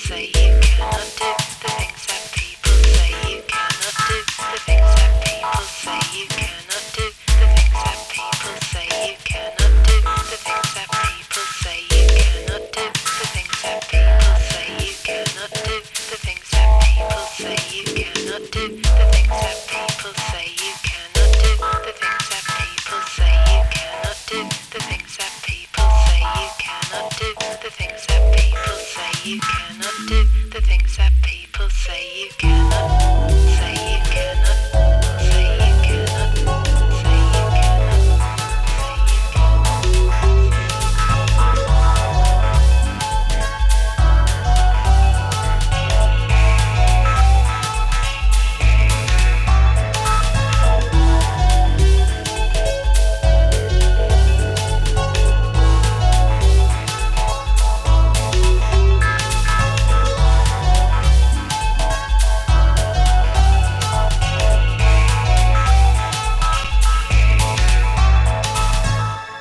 say you cannot do. The things that people say you cannot do. The things that people say you cannot do. The things that people say you cannot do. The things that people say you cannot do. The things that people say you cannot do. The things that people say you cannot do.